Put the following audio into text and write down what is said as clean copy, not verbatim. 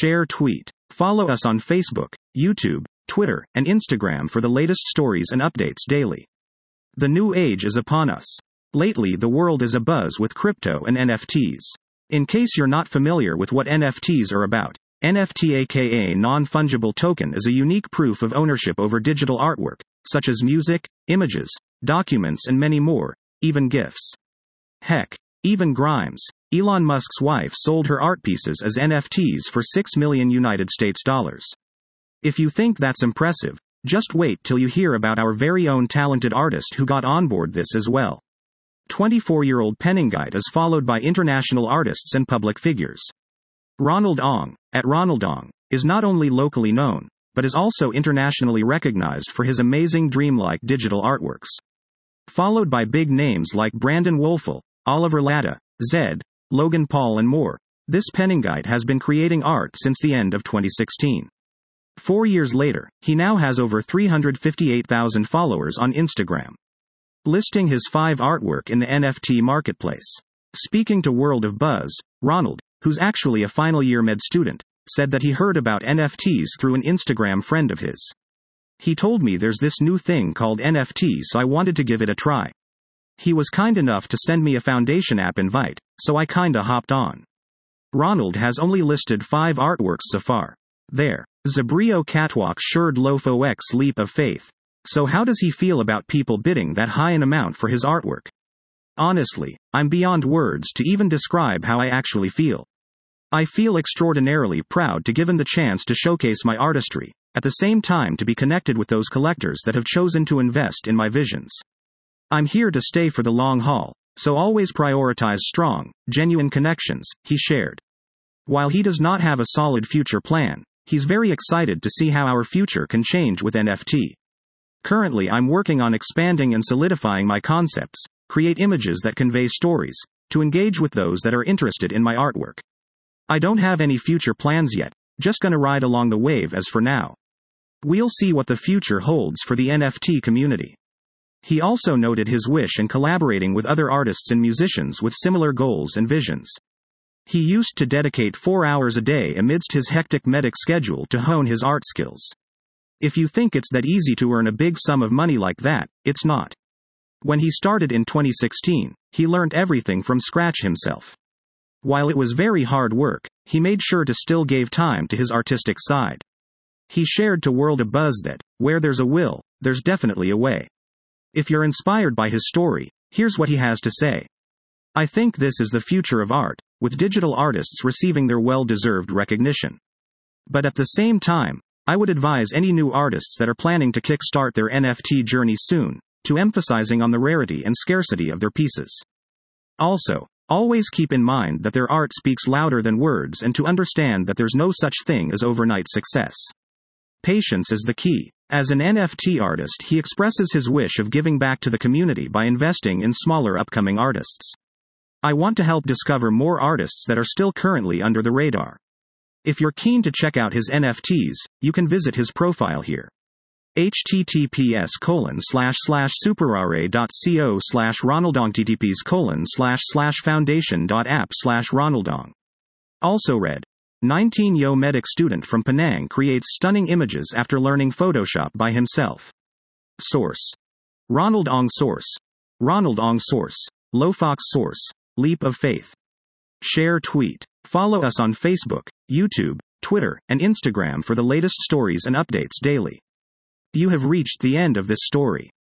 Share tweet. Follow us on Facebook, YouTube, Twitter, and Instagram for the latest stories and updates daily. The new age is upon us. Lately, the world is abuzz with crypto and NFTs. In case you're not familiar with what NFTs are about, NFT aka non-fungible token is a unique proof of ownership over digital artwork, such as music, images, documents and many more, even GIFs. Heck, even Grimes, Elon Musk's wife, sold her art pieces as NFTs for $6 million United States dollars. If you think that's impressive, just wait till you hear about our very own talented artist who got on board this as well. 24-year-old Penninguite is followed by international artists and public figures. Ronald Ong, at Ronald Ong, is not only locally known, but is also internationally recognized for his amazing dreamlike digital artworks. Followed by big names like Brandon Wolfel, Oliver Latta, Zed, Logan Paul and more, this Penninguite has been creating art since the end of 2016. 4 years later, he now has over 358,000 followers on Instagram. Listing his 5 artwork in the NFT marketplace. Speaking to World of Buzz, Ronald, who's actually a final year med student, said that he heard about NFTs through an Instagram friend of his. He told me there's this new thing called NFT, so I wanted to give it a try. He was kind enough to send me a Foundation app invite, so I kinda hopped on. Ronald has only listed 5 artworks so far. There. Zabrio Catwalk Sherd Lofo X Leap of Faith. So how does he feel about people bidding that high an amount for his artwork? Honestly, I'm beyond words to even describe how I actually feel. I feel extraordinarily proud to given the chance to showcase my artistry, at the same time to be connected with those collectors that have chosen to invest in my visions. I'm here to stay for the long haul, so always prioritize strong, genuine connections, he shared. While he does not have a solid future plan, he's very excited to see how our future can change with NFT. Currently I'm working on expanding and solidifying my concepts, create images that convey stories, to engage with those that are interested in my artwork. I don't have any future plans yet, just gonna ride along the wave as for now. We'll see what the future holds for the NFT community. He also noted his wish in collaborating with other artists and musicians with similar goals and visions. He used to dedicate 4 hours a day amidst his hectic medic schedule to hone his art skills. If you think it's that easy to earn a big sum of money like that, it's not. When he started in 2016, he learned everything from scratch himself. While it was very hard work, he made sure to still give time to his artistic side. He shared to World of Buzz that, where there's a will, there's definitely a way. If you're inspired by his story, here's what he has to say. I think this is the future of art, with digital artists receiving their well-deserved recognition. But at the same time, I would advise any new artists that are planning to kickstart their NFT journey soon, to emphasizing on the rarity and scarcity of their pieces. Also, always keep in mind that their art speaks louder than words and to understand that there's no such thing as overnight success. Patience is the key. As an NFT artist, he expresses his wish of giving back to the community by investing in smaller upcoming artists. I want to help discover more artists that are still currently under the radar. If you're keen to check out his NFTs, you can visit his profile here. https://superare.co/ronaldong https://foundation.app/ronaldong. Also read. 19-year medic student from Penang creates stunning images after learning Photoshop by himself. Source. Ronald Ong Source. Ronald Ong Source. Lofox Source. Leap of Faith. Share tweet. Follow us on Facebook, YouTube, Twitter, and Instagram for the latest stories and updates daily. You have reached the end of this story.